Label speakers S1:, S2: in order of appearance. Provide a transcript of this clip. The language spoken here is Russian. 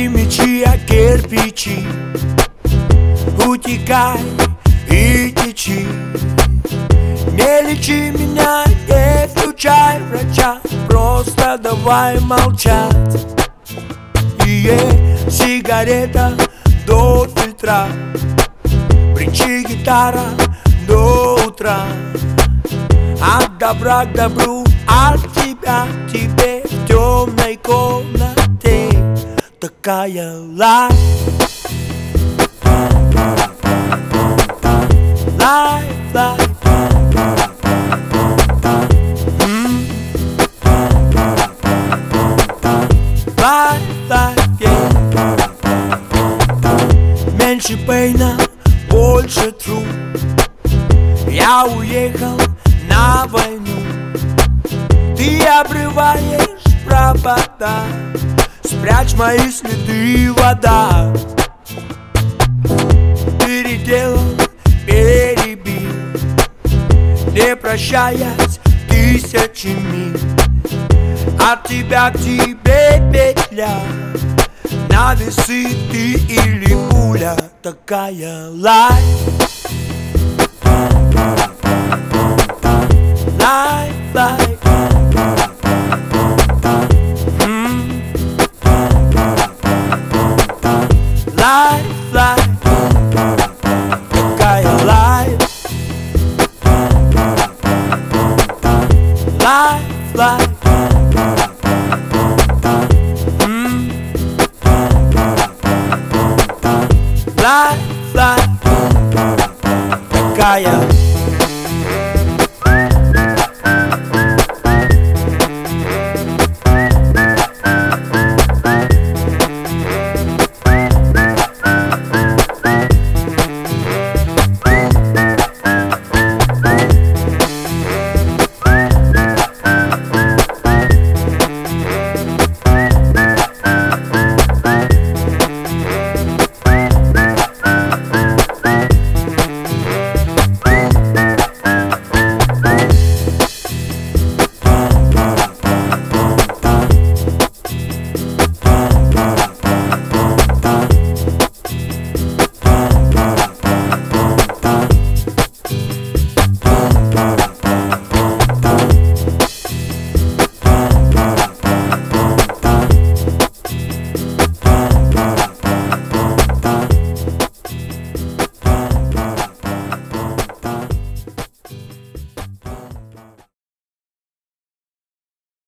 S1: Не мечи, а кирпичи. Утекай и течи. Не лечи меня, не включай врача, просто давай молчать. Сигарета до фильтра, бренчи гитара до утра. От добра к добру, от тебя к тебе в темной комнате. Такая лайф. Life, life. Life, life, yeah. Меньше пейна, больше труд. Я уехал на войну. Ты обрываешь провода. Спрячь мои следы, вода. Переделал, перебил, не прощаясь тысячи миль. От тебя к тебе петля, на весы ты или пуля. Такая лайф. Лайф, лайф. Лайф, лайф. Такая лайф. Лайф, лайф. Life, life. Такая